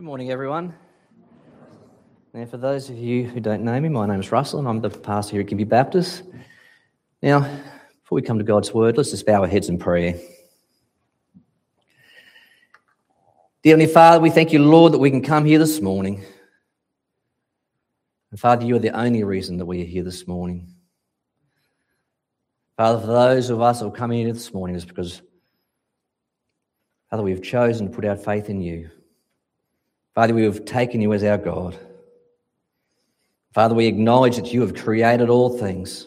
Good morning, everyone. Now, for those of you who don't know me, my name is Russell and I'm the pastor here at Gympie Baptist. Now, before we come to God's Word, let's just bow our heads in prayer. Dear Heavenly Father, we thank you, Lord, that we can come here this morning. And Father, you are the only reason that we are here this morning. Father, for those of us who have come here this morning, is because, Father, we have chosen to put our faith in you. Father, we have taken you as our God. Father, we acknowledge that you have created all things.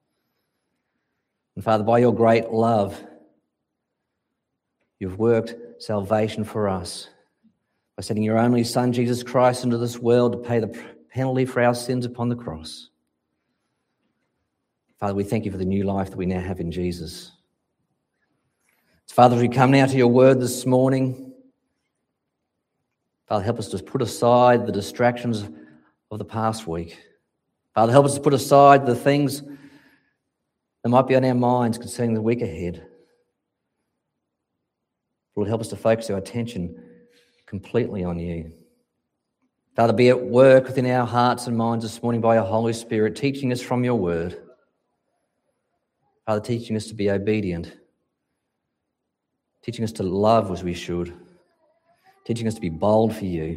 And Father, by your great love, you've worked salvation for us by sending your only Son, Jesus Christ, into this world to pay the penalty for our sins upon the cross. Father, we thank you for the new life that we now have in Jesus. Father, as we come now to your word this morning, Father, help us to put aside the distractions of the past week. Father, help us to put aside the things that might be on our minds concerning the week ahead. Lord, help us to focus our attention completely on you. Father, be at work within our hearts and minds this morning by your Holy Spirit, teaching us from your word. Father, teaching us to be obedient, teaching us to love as we should, teaching us to be bold for you.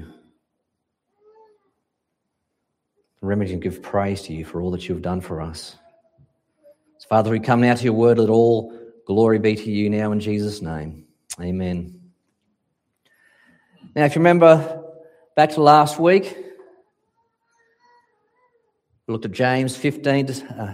Remember to give praise to you for all that you have done for us. So, Father, we come now to your word. Let all glory be to you now in Jesus' name. Amen. Now, if you remember back to last week, we looked at James 14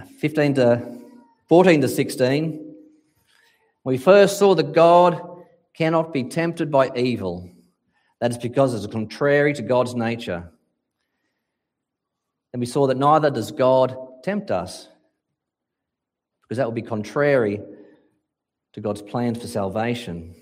to 16. We first saw that God cannot be tempted by evil. That is because it is contrary to God's nature. And we saw that neither does God tempt us, because that would be contrary to God's plans for salvation.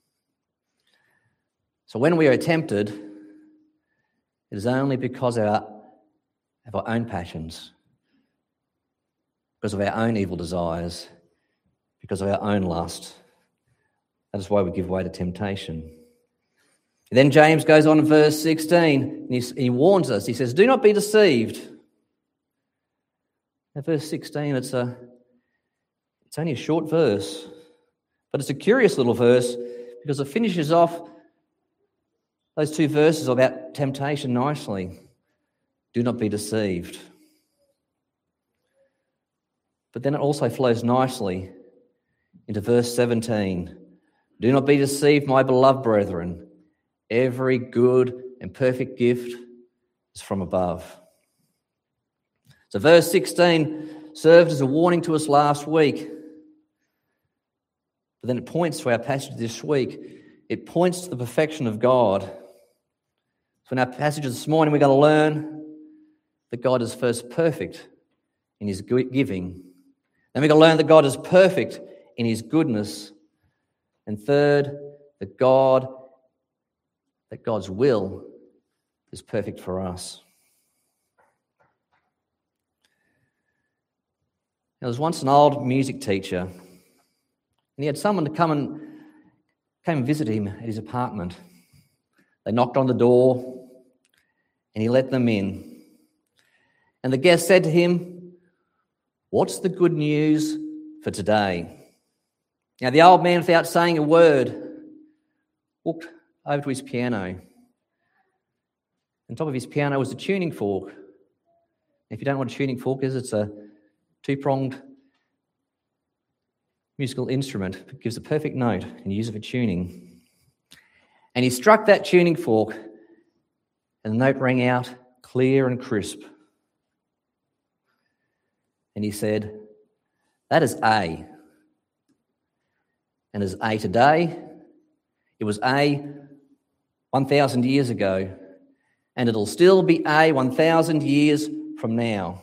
So when we are tempted, it is only because of our own passions, because of our own evil desires, because of our own lust. That is why we give way to temptation. Then James goes on in verse 16, and he warns us. He says, do not be deceived. Now, verse 16, it's only a short verse, but it's a curious little verse because it finishes off those two verses about temptation nicely. Do not be deceived. But then it also flows nicely into verse 17. Do not be deceived, my beloved brethren. Every good and perfect gift is from above. So verse 16 served as a warning to us last week. But then it points to our passage this week. It points to the perfection of God. So in our passage this morning, we're going to learn that God is first perfect in his giving. Then we're going to learn that God is perfect in his goodness. And third, that God's will is perfect for us. There was once an old music teacher, and he had someone to came and visit him at his apartment. They knocked on the door, and he let them in. And the guest said to him, "What's the good news for today?" Now, the old man, without saying a word, walked over to his piano. On top of his piano was a tuning fork. If you don't know what a tuning fork is, it's a two-pronged musical instrument. It gives a perfect note and you use it for tuning. And he struck that tuning fork and the note rang out clear and crisp. And he said, "That is A. And as A today, it was A 1,000 years ago, and it'll still be A 1,000 years from now."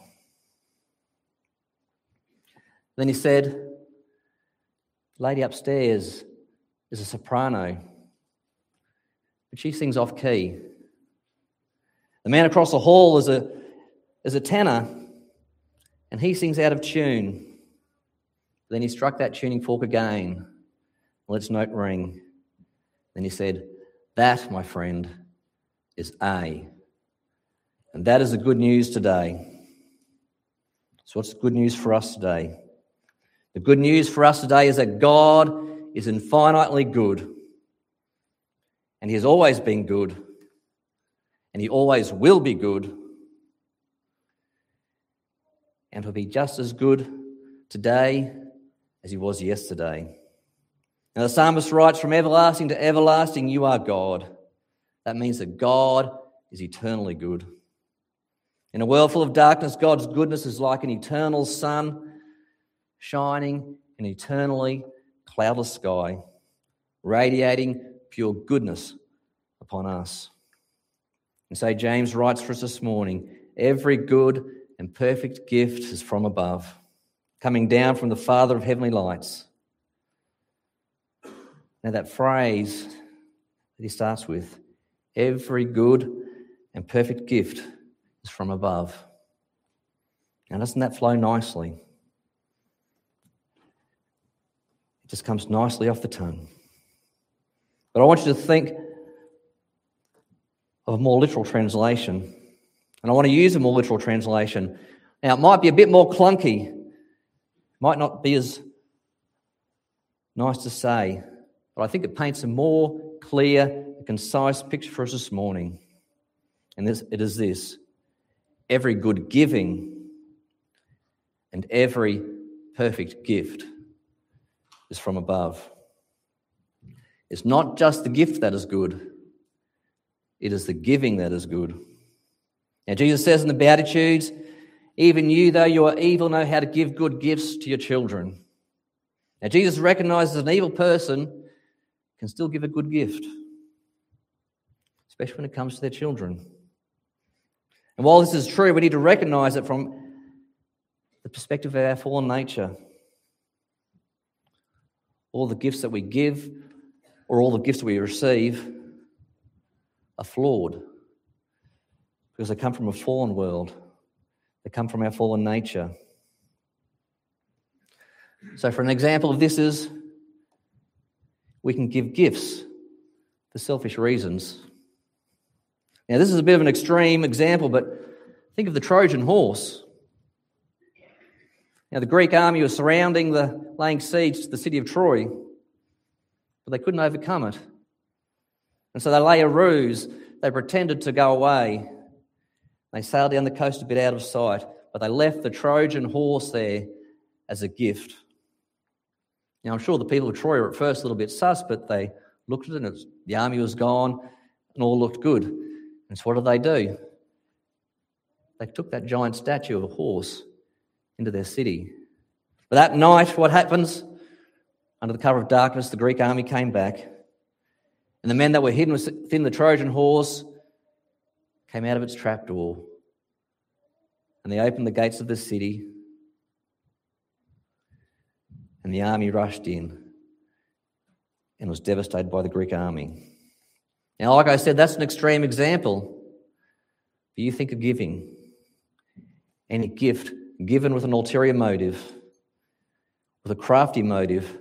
Then he said, "The lady upstairs is a soprano, but she sings off key. The man across the hall is a tenor, and he sings out of tune." Then he struck that tuning fork again. Let its note ring. Then he said, "That, my friend, is A. And that is the good news today. So what's the good news for us today? The good news for us today is that God is infinitely good. And he has always been good. And he always will be good. And he'll be just as good today as he was yesterday. Now the psalmist writes, "From everlasting to everlasting, you are God." That means that God is eternally good. In a world full of darkness, God's goodness is like an eternal sun shining in an eternally cloudless sky, radiating pure goodness upon us. And so James writes for us this morning, every good and perfect gift is from above, coming down from the Father of heavenly lights. Now that phrase that he starts with, every good and perfect gift is from above. Now doesn't that flow nicely? It just comes nicely off the tongue. But I want you to think of a more literal translation. And I want to use a more literal translation. Now, it might be a bit more clunky. Might not be as nice to say. But I think it paints a more clear, concise picture for us this morning. And it is this. Every good giving and every perfect gift is from above. It's not just the gift that is good. It is the giving that is good. Now, Jesus says in the Beatitudes, even you, though you are evil, know how to give good gifts to your children. Now, Jesus recognizes an evil person can still give a good gift, especially when it comes to their children. And while this is true, we need to recognize it from the perspective of our fallen nature. All the gifts that we give or all the gifts that we receive are flawed because they come from a fallen world. They come from our fallen nature. So for an example of this is we can give gifts for selfish reasons. Now this is a bit of an extreme example, but think of the Trojan horse. Now the Greek army was laying siege to the city of Troy, but they couldn't overcome it. And so they lay a ruse. They pretended to go away. They sailed down the coast a bit out of sight, but they left the Trojan horse there as a gift. Now, I'm sure the people of Troy were at first a little bit sus, but they looked at it and the army was gone and all looked good. And so what did? They took that giant statue of a horse into their city. But that night, what happens? Under the cover of darkness, the Greek army came back. And the men that were hidden within the Trojan horse came out of its trapdoor. And they opened the gates of the city. And the army rushed in and was devastated by the Greek army. Now, like I said, that's an extreme example. But you think of giving. Any gift given with an ulterior motive, with a crafty motive,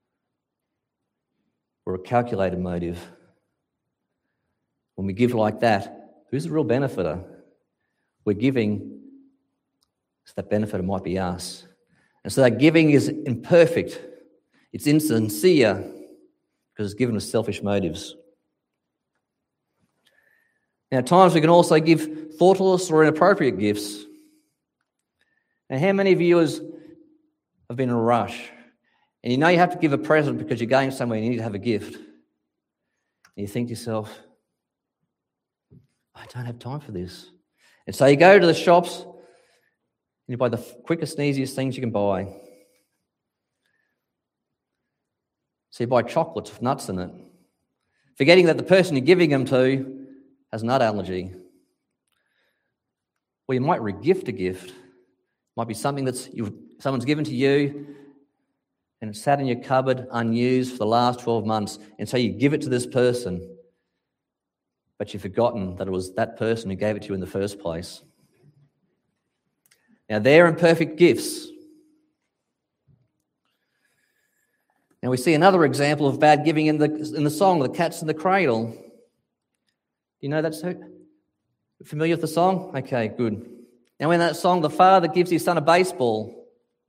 or a calculated motive. When we give like that, who's the real benefiter? We're giving so that benefiter might be us. And so that giving is imperfect. It's insincere because it's given with selfish motives. Now, at times we can also give thoughtless or inappropriate gifts. Now, how many of you have been in a rush? And you know you have to give a present because you're going somewhere and you need to have a gift. And you think to yourself, I don't have time for this. And so you go to the shops and you buy the quickest and easiest things you can buy. So you buy chocolates with nuts in it, forgetting that the person you're giving them to has a nut allergy. Or you might re-gift a gift. It might be something someone's given to you and it's sat in your cupboard unused for the last 12 months. And so you give it to this person, but you've forgotten that it was that person who gave it to you in the first place. Now, they're imperfect gifts. Now, we see another example of bad giving in the song, The Cat's in the Cradle. you know that song? Familiar with the song? Okay, good. Now in that song, the father gives his son a baseball.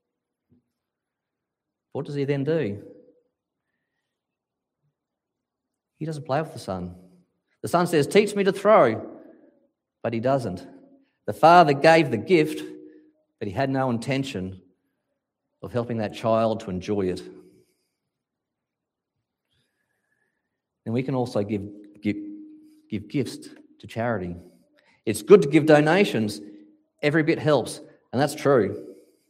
What does he then do? He doesn't play with the son. The son says, teach me to throw, but he doesn't. The father gave the gift, but he had no intention of helping that child to enjoy it. And we can also give gifts to charity. It's good to give donations. Every bit helps, and that's true.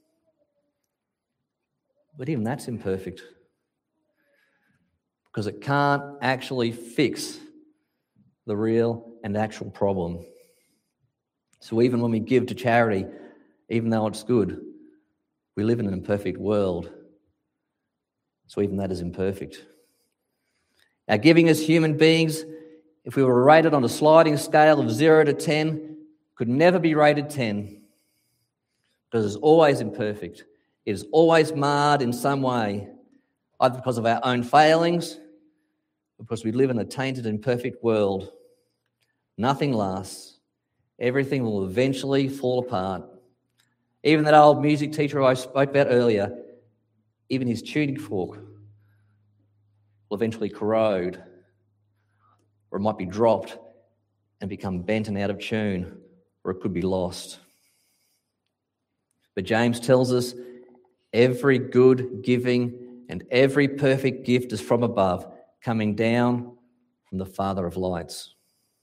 But even that's imperfect, because it can't actually fix the real and actual problem. So even when we give to charity, even though it's good, we live in an imperfect world. So even that is imperfect. Our giving as human beings, if we were rated on a sliding scale of 0 to 10, could never be rated 10, because it's always imperfect. It is always marred in some way, either because of our own failings or because we live in a tainted, imperfect world. Nothing lasts. Everything will eventually fall apart. Even that old music teacher I spoke about earlier, even his tuning fork will eventually corrode, or it might be dropped and become bent and out of tune, or it could be lost. But James tells us every good giving and every perfect gift is from above, coming down from the Father of lights.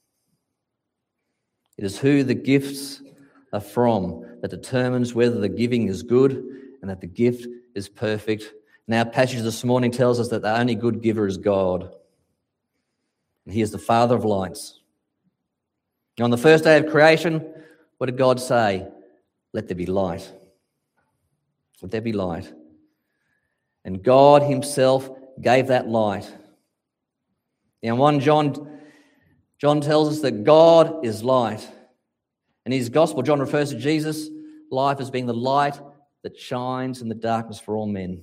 It is who the gifts are from that determines whether the giving is good and that the gift is perfect. And our passage this morning tells us that the only good giver is God. And he is the Father of lights. And on the first day of creation, what did God say? Let there be light. Let there be light. And God himself gave that light. Now, 1 John tells us that God is light. In his gospel, John refers to Jesus' life as being the light that shines in the darkness for all men.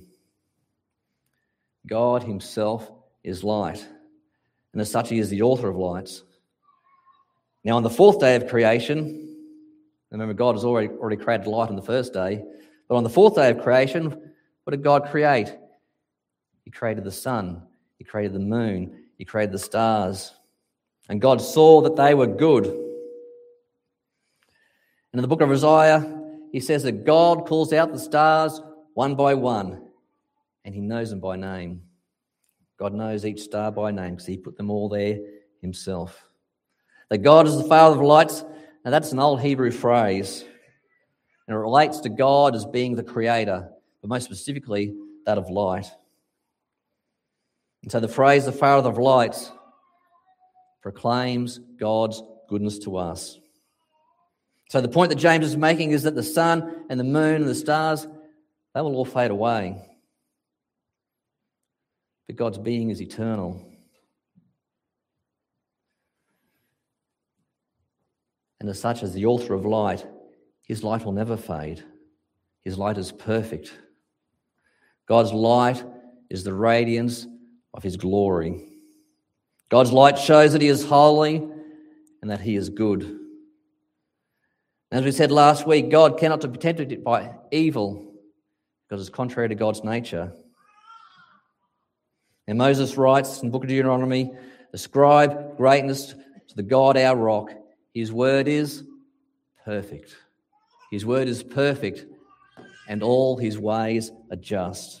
God himself is light, and as such he is the author of lights. Now, on the fourth day of creation, remember God has already created light on the first day, but on the fourth day of creation, what did God create? He created the sun, he created the moon, he created the stars, and God saw that they were good. And in the book of Isaiah, he says that God calls out the stars one by one, and he knows them by name. God knows each star by name because he put them all there himself. That God is the Father of lights, now that's an old Hebrew phrase, and it relates to God as being the creator, but most specifically that of light. And so the phrase, the Father of lights, proclaims God's goodness to us. So the point that James is making is that the sun and the moon and the stars, they will all fade away. But God's being is eternal. And as such, as the author of light, his light will never fade. His light is perfect. God's light is the radiance of his glory. God's light shows that he is holy and that he is good. As we said last week, God cannot be tempted by evil because it's contrary to God's nature. And Moses writes in the book of Deuteronomy, ascribe greatness to the God our rock. His word is perfect. His word is perfect, and all his ways are just.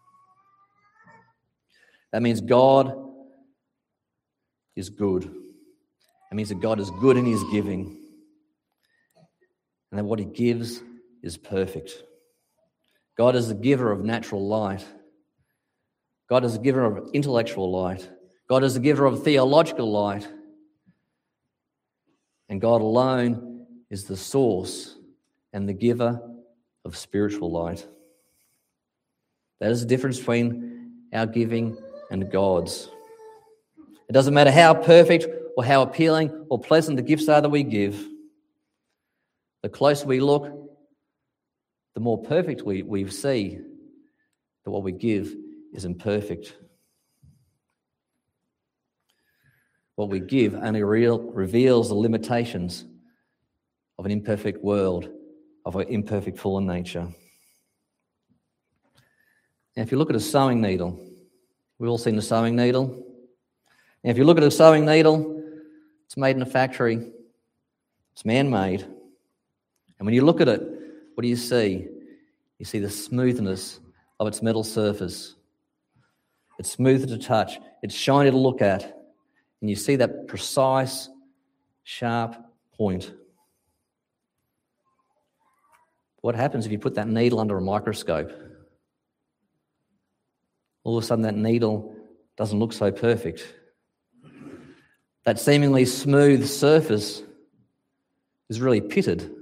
That means God is good. That means that God is good in his giving, and that what he gives is perfect. God is the giver of natural light. God is the giver of intellectual light. God is the giver of theological light. And God alone is the source and the giver of spiritual light. That is the difference between our giving and God's. It doesn't matter how perfect or how appealing or pleasant the gifts are that we give. The closer we look, the more perfect we see that what we give is imperfect. What we give only reveals the limitations of an imperfect world, of an imperfect fallen nature. Now, if you look at a sewing needle, we've all seen a sewing needle. Now, if you look at a sewing needle, it's made in a factory. It's man-made. And when you look at it, what do you see? You see the smoothness of its metal surface. It's smooth to touch. It's shiny to look at. And you see that precise, sharp point. What happens if you put that needle under a microscope? All of a sudden that needle doesn't look so perfect. That seemingly smooth surface is really pitted.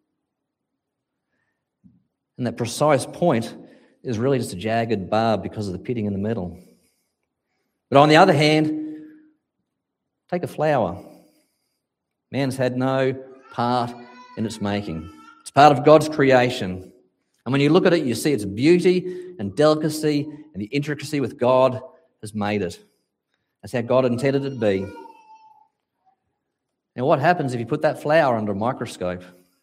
And that precise point is really just a jagged barb because of the pitting in the metal. But on the other hand, take a flower. Man's had no part in its making. It's part of God's creation. And when you look at it, you see its beauty and delicacy and the intricacy with God has made it. That's how God intended it to be. Now, what happens if you put that flower under a microscope?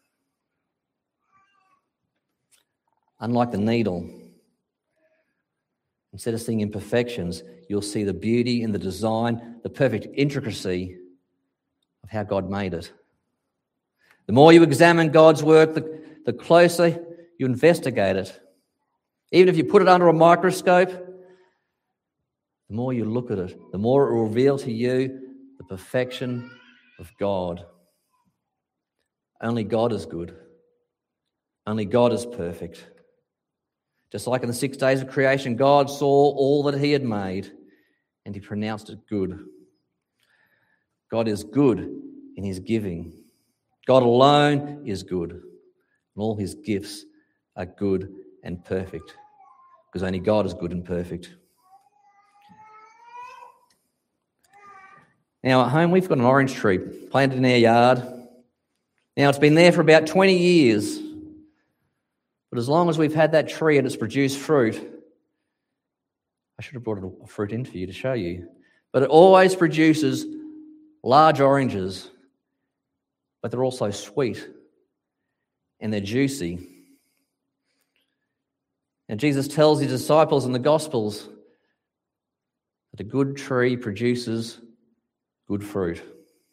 Unlike the needle, instead of seeing imperfections, you'll see the beauty and the design, the perfect intricacy of how God made it. The more you examine God's work, the closer you investigate it. Even if you put it under a microscope, the more you look at it, the more it will reveal to you the perfection of God. Only God is good. Only God is perfect. Just like in the 6 days of creation, God saw all that he had made and he pronounced it good. God is good in his giving. God alone is good, and all his gifts are good and perfect, because only God is good and perfect. Now, at home, we've got an orange tree planted in our yard. Now, it's been there for about 20 years. But as long as we've had that tree and it's produced fruit, I should have brought a fruit in for you to show you. But it always produces large oranges, but they're also sweet and they're juicy. And Jesus tells his disciples in the Gospels that a good tree produces good fruit.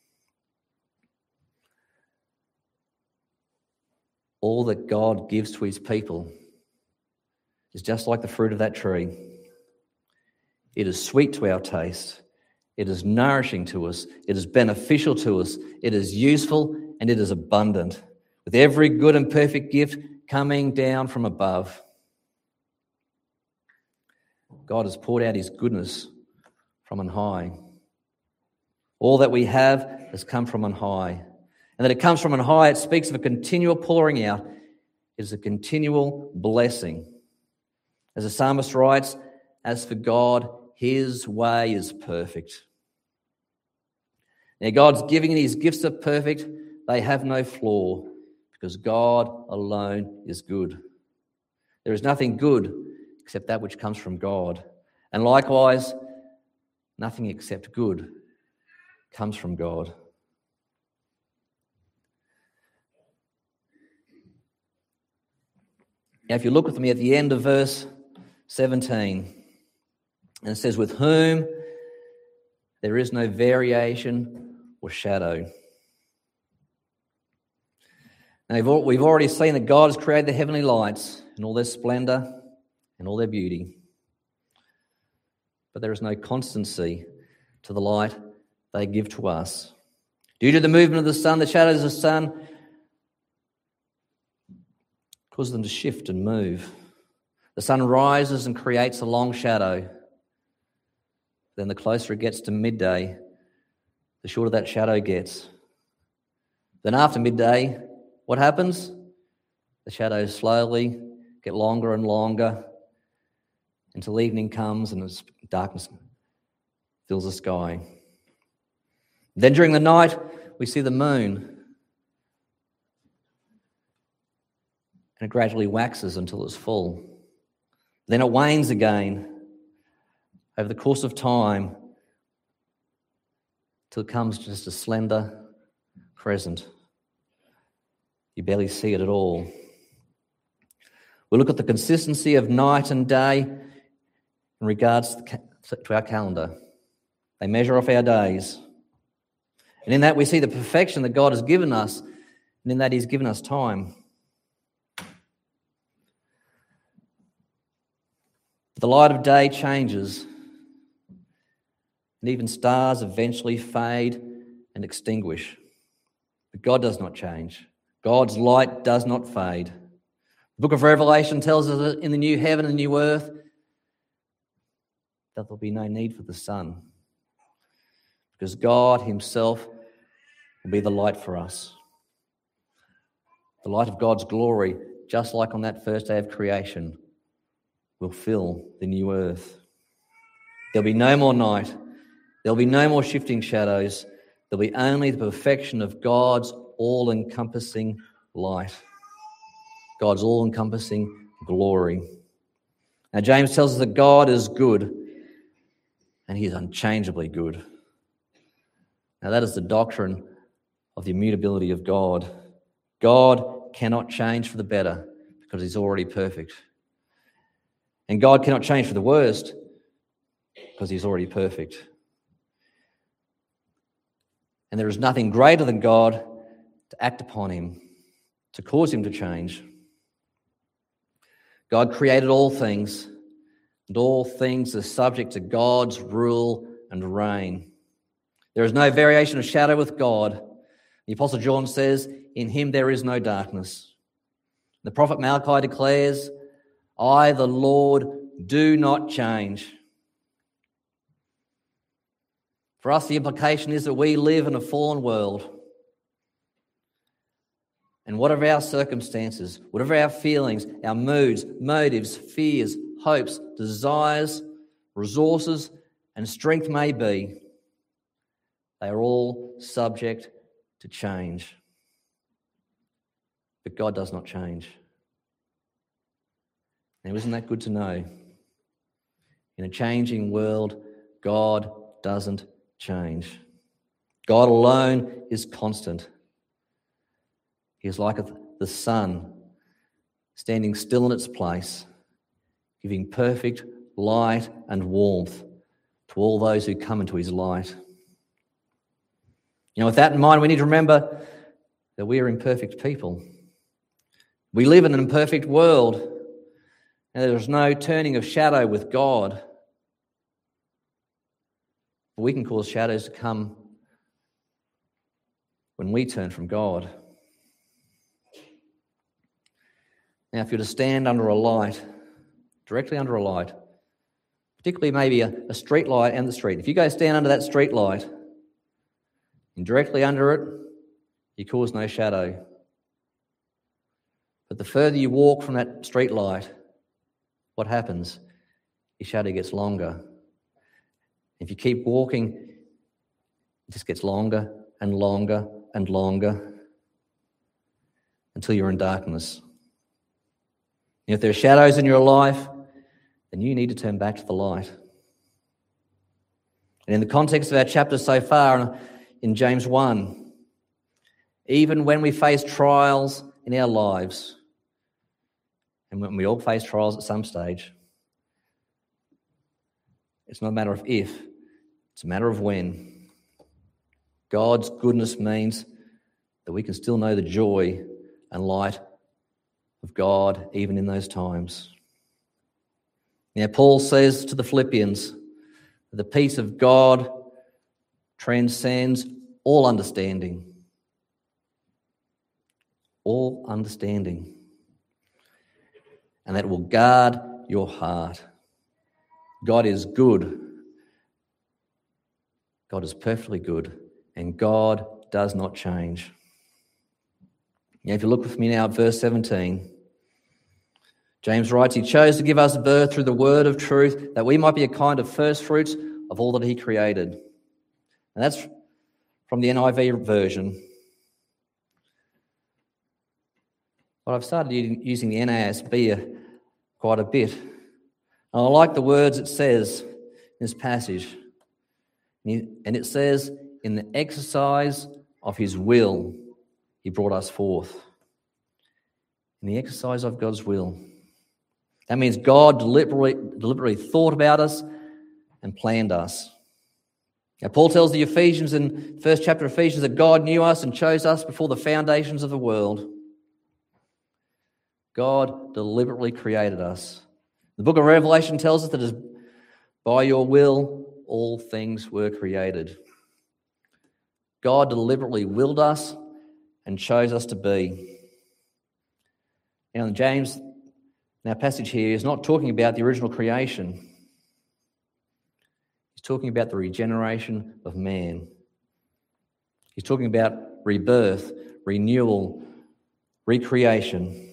All that God gives to his people is just like the fruit of that tree. It is sweet to our taste. It is nourishing to us. It is beneficial to us. It is useful and it is abundant, with every good and perfect gift coming down from above. God has poured out his goodness from on high. All that we have has come from on high. And that it comes from on high, it speaks of a continual pouring out. It is a continual blessing. As the psalmist writes, as for God, his way is perfect. Now, God's giving and his gifts are perfect. They have no flaw, because God alone is good. There is nothing good except that which comes from God. And likewise, nothing except good comes from God. Now, if you look with me at the end of verse 17, and it says, with whom there is no variation or shadow. Now, we've already seen that God has created the heavenly lights in all their splendour and all their beauty. But there is no constancy to the light they give to us. Due to the movement of the sun, the shadows of the sun cause them to shift and move. The sun rises and creates a long shadow. Then the closer it gets to midday, the shorter that shadow gets. Then after midday, what happens? The shadows slowly get longer and longer until evening comes and darkness fills the sky. Then during the night, we see the moon. And it gradually waxes until it's full. Then it wanes again. Over the course of time, till it comes just a slender crescent. You barely see it at all. We look at the consistency of night and day in regards to our calendar. They measure off our days. And in that we see the perfection that God has given us, and in that He's given us time. The light of day changes, and even stars eventually fade and extinguish. But God does not change. God's light does not fade. The book of Revelation tells us that in the new heaven and new earth that there'll be no need for the sun, because God Himself will be the light for us. The light of God's glory, just like on that first day of creation, will fill the new earth. There'll be no more night. There'll be no more shifting shadows. There'll be only the perfection of God's all-encompassing light, God's all-encompassing glory. Now, James tells us that God is good, and He is unchangeably good. Now, that is the doctrine of the immutability of God. God cannot change for the better because He's already perfect. And God cannot change for the worst because He's already perfect. And there is nothing greater than God to act upon Him, to cause Him to change. God created all things, and all things are subject to God's rule and reign. There is no variation of shadow with God. The Apostle John says, in Him there is no darkness. The prophet Malachi declares, I, the Lord, do not change. For us, the implication is that we live in a fallen world. And whatever our circumstances, whatever our feelings, our moods, motives, fears, hopes, desires, resources, and strength may be, they are all subject to change. But God does not change. Now, isn't that good to know? In a changing world, God doesn't change. God alone is constant. He is like the sun, standing still in its place, giving perfect light and warmth to all those who come into His light. With that in mind, we need to remember that we are imperfect people. We live in an imperfect world, and there is no turning of shadow with God. But we can cause shadows to come when we turn from God. Now, if you're to stand under a light, directly under a light, particularly maybe a street light and the street, if you go stand under that street light and directly under it, you cause no shadow. But the further you walk from that street light, what happens? Your shadow gets longer. If you keep walking, it just gets longer and longer and longer until you're in darkness. And if there are shadows in your life, then you need to turn back to the light. And in the context of our chapter so far, in James 1, even when we face trials in our lives, and when we all face trials at some stage, it's not a matter of if, it's a matter of when. God's goodness means that we can still know the joy and light of God even in those times. Now, Paul says to the Philippians that the peace of God transcends all understanding. All understanding. And that will guard your heart. God is good. God is perfectly good. And God does not change. Now, if you look with me now at verse 17, James writes, He chose to give us birth through the word of truth, that we might be a kind of first fruits of all that He created. And that's from the NIV version. But I've started using the NASB quite a bit. And I like the words it says in this passage. And it says, in the exercise of his will, he brought us forth. In the exercise of God's will. That means God deliberately thought about us and planned us. Now, Paul tells the Ephesians in the first chapter of Ephesians that God knew us and chose us before the foundations of the world. God deliberately created us. The book of Revelation tells us that by your will all things were created. God deliberately willed us and chose us to be. Now, James, in our passage here, is not talking about the original creation. He's talking about the regeneration of man. He's talking about rebirth, renewal, recreation.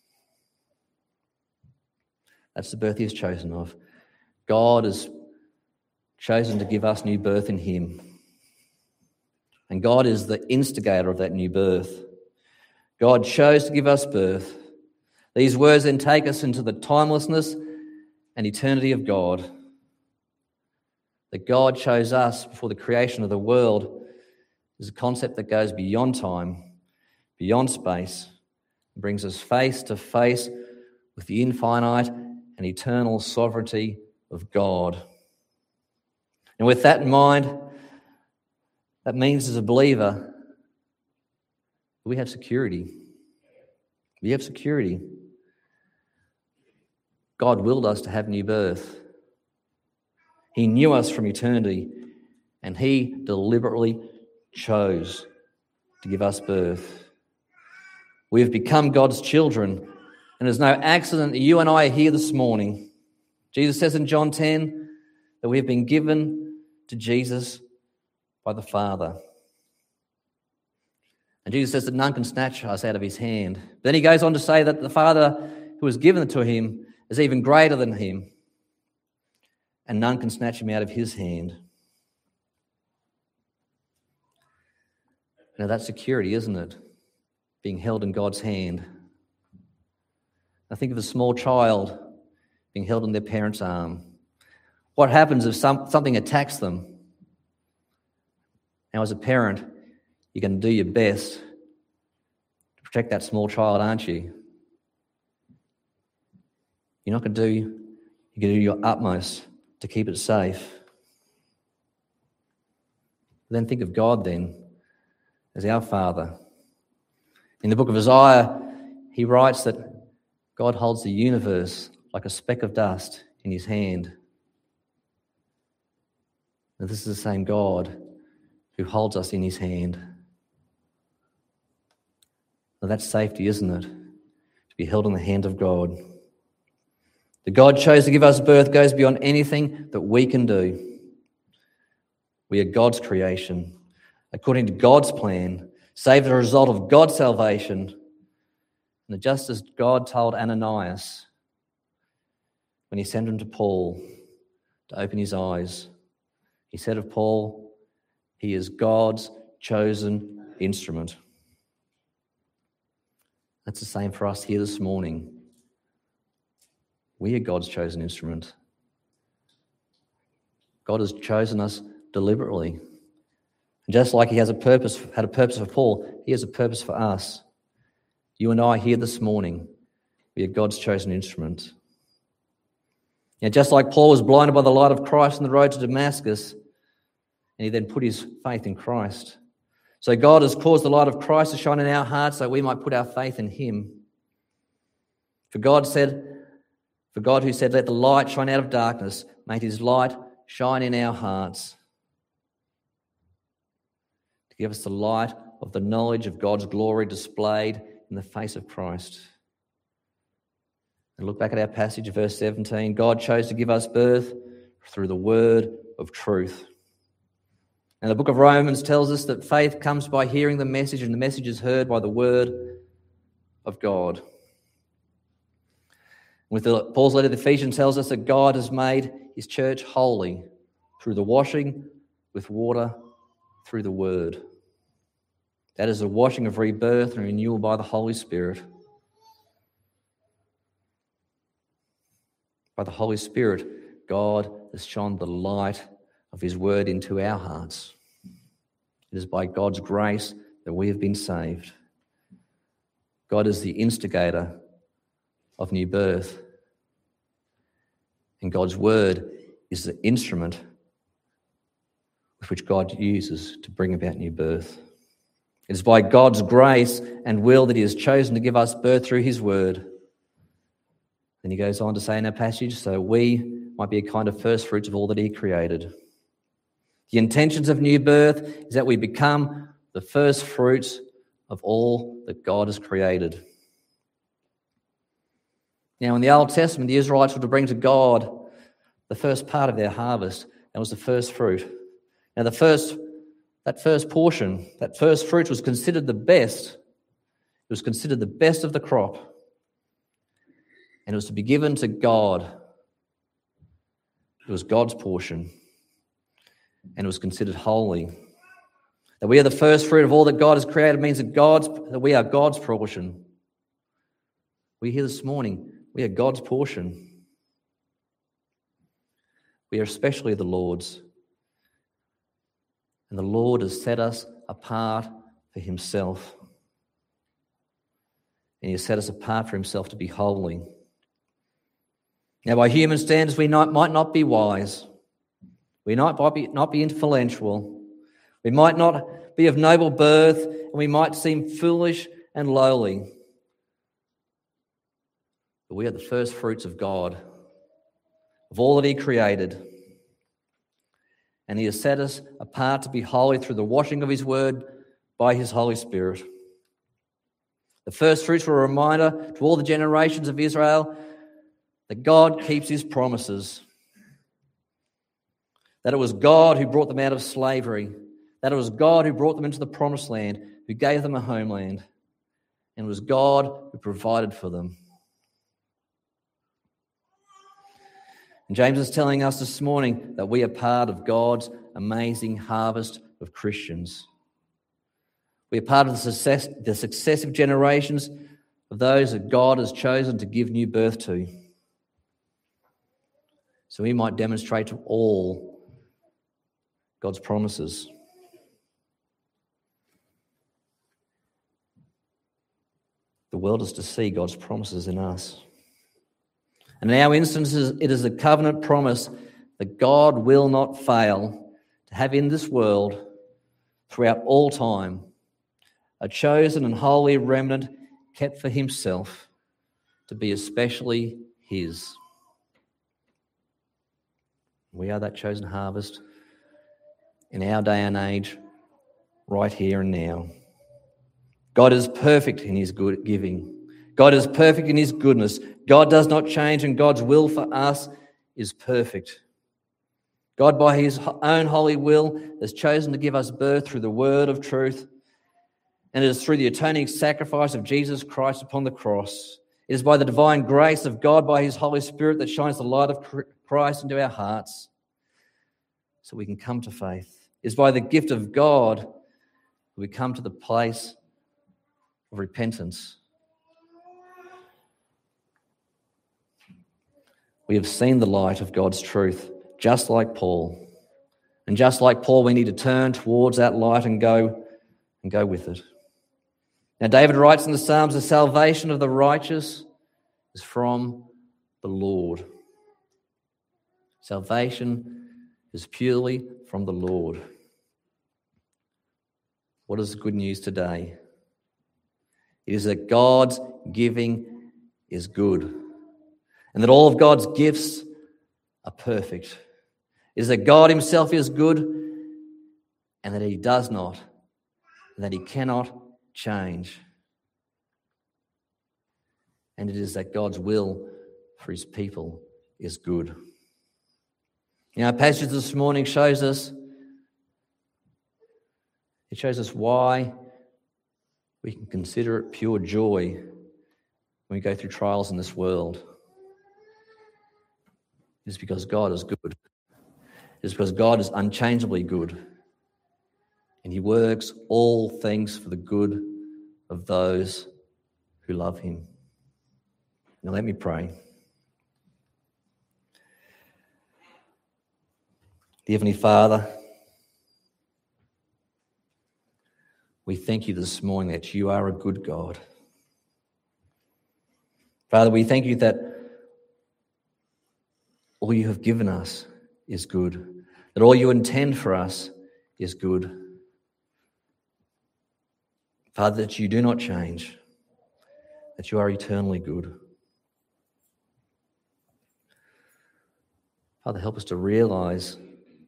That's the birth he has chosen of. God has chosen to give us new birth in him. And God is the instigator of that new birth. God chose to give us birth. These words then take us into the timelessness and eternity of God. That God chose us before the creation of the world is a concept that goes beyond time, beyond space, and brings us face to face with the infinite and eternal sovereignty of God. And with that in mind, that means as a believer, we have security. We have security. God willed us to have new birth. He knew us from eternity, and he deliberately chose to give us birth. We have become God's children, and it's no accident that you and I are here this morning. Jesus says in John 10 that we have been given to Jesus by the Father. And Jesus says that none can snatch us out of his hand. But then he goes on to say that the Father who has given it to him is even greater than him, and none can snatch him out of his hand. Now that's security, isn't it? Being held in God's hand. I think of a small child being held in their parent's arm. What happens if something attacks them? Now, as a parent, you're going to do your best to protect that small child, aren't you? You're going to do your utmost to keep it safe. Then think of God then as our Father. In the book of Isaiah, he writes that God holds the universe like a speck of dust in his hand. And this is the same God who holds us in his hand. Now that's safety, isn't it? To be held in the hand of God. The God chose to give us birth goes beyond anything that we can do. We are God's creation, according to God's plan, saved as a result of God's salvation. And just as God told Ananias when he sent him to Paul to open his eyes, he said of Paul, he is God's chosen instrument. That's the same for us here this morning. We are God's chosen instrument. God has chosen us deliberately. And just like he had a purpose for Paul, he has a purpose for us. You and I here this morning, we are God's chosen instrument. Now, just like Paul was blinded by the light of Christ on the road to Damascus, and he then put his faith in Christ. So God has caused the light of Christ to shine in our hearts so we might put our faith in him. For God who said, let the light shine out of darkness, made his light shine in our hearts to give us the light of the knowledge of God's glory displayed in the face of Christ. And look back at our passage, verse 17. God chose to give us birth through the word of truth. And the book of Romans tells us that faith comes by hearing the message, and the message is heard by the word of God. Paul's letter to the Ephesians tells us that God has made his church holy through the washing with water through the word. That is the washing of rebirth and renewal by the Holy Spirit. By the Holy Spirit, God has shone the light of his word into our hearts. It is by God's grace that we have been saved. God is the instigator of new birth. And God's word is the instrument with which God uses to bring about new birth. It is by God's grace and will that he has chosen to give us birth through his word. Then he goes on to say in our passage, so we might be a kind of first fruits of all that he created. The intentions of new birth is that we become the first fruits of all that God has created. Now, in the Old Testament, the Israelites were to bring to God the first part of their harvest. That was the first fruit. Now, that first portion, that first fruit was considered the best. It was considered the best of the crop. And it was to be given to God. It was God's portion. And it was considered holy. That we are the first fruit of all that God has created means that we are God's portion. We hear this morning, we are God's portion. We are especially the Lord's. And the Lord has set us apart for himself. And he has set us apart for himself to be holy. Now, by human standards, we might not be wise. We might not be influential. We might not be of noble birth, and we might seem foolish and lowly. But we are the first fruits of God, of all that he created. And he has set us apart to be holy through the washing of his word by his Holy Spirit. The first fruits were a reminder to all the generations of Israel that God keeps his promises. That it was God who brought them out of slavery. That it was God who brought them into the promised land, who gave them a homeland. And it was God who provided for them. And James is telling us this morning that we are part of God's amazing harvest of Christians. We are part of the successive generations of those that God has chosen to give new birth to. So we might demonstrate to all God's promises. The world is to see God's promises in us. And in our instances, it is a covenant promise that God will not fail to have in this world, throughout all time, a chosen and holy remnant kept for himself, to be especially his. We are that chosen harvest in our day and age, right here and now. God is perfect in his good giving. God is perfect in his goodness. God does not change, and God's will for us is perfect. God, by his own holy will, has chosen to give us birth through the word of truth, and it is through the atoning sacrifice of Jesus Christ upon the cross. It is by the divine grace of God, by his Holy Spirit, that shines the light of Christ into our hearts so we can come to faith. It is by the gift of God that we come to the place of repentance. We have seen the light of God's truth, just like Paul. And just like Paul, we need to turn towards that light and go with it. Now, David writes in the Psalms, the salvation of the righteous is from the Lord. Salvation is purely from the Lord. What is the good news today? It is that God's giving is good, and that all of God's gifts are perfect. It is that God himself is good, and that he does not, and that he cannot change. And it is that God's will for his people is good. Our passage this morning shows us why we can consider it pure joy when we go through trials in this world. It is because God is good. It is because God is unchangeably good. And he works all things for the good of those who love him. Now let me pray. Dear Heavenly Father, We thank you this morning that you are a good God. Father, we thank you that all you have given us is good, that all you intend for us is good. Father, that you do not change, that you are eternally good. Father, help us to realise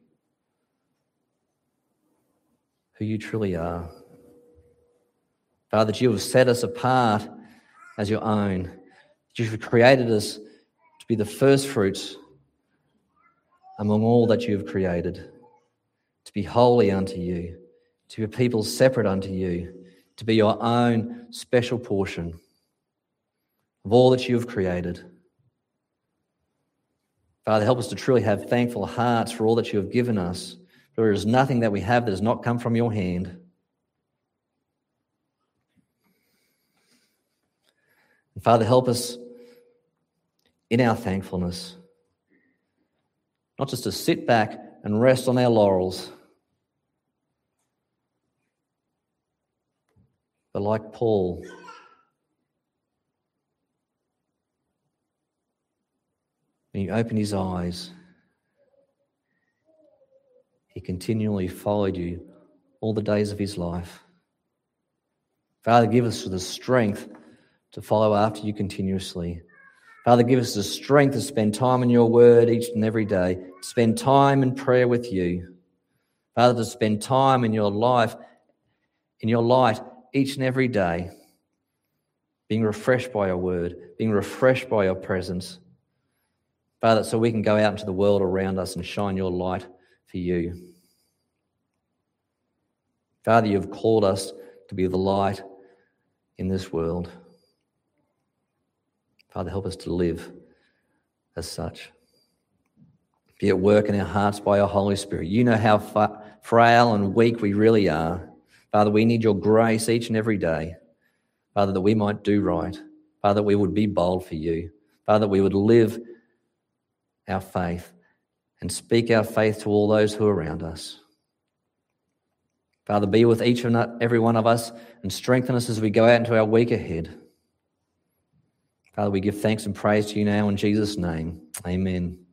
who you truly are. Father, that you have set us apart as your own, that you have created us to be the first fruits among all that you have created, to be holy unto you, to be a people separate unto you, to be your own special portion of all that you have created. Father, help us to truly have thankful hearts for all that you have given us, for there is nothing that we have that has not come from your hand. And Father, help us in our thankfulness, not just to sit back and rest on our laurels, but like Paul, when he opened his eyes, he continually followed you all the days of his life. Father, give us the strength to follow after you continuously. Father, give us the strength to spend time in your word each and every day, to spend time in prayer with you. Father, to spend time in your life, in your light each and every day, being refreshed by your word, being refreshed by your presence. Father, so we can go out into the world around us and shine your light for you. Father, you have called us to be the light in this world. Father, help us to live as such. Be at work in our hearts by your Holy Spirit. You know how frail and weak we really are. Father, we need your grace each and every day. Father, that we might do right. Father, that we would be bold for you. Father, that we would live our faith and speak our faith to all those who are around us. Father, be with each and every one of us and strengthen us as we go out into our week ahead. Father, we give thanks and praise to you now in Jesus' name. Amen.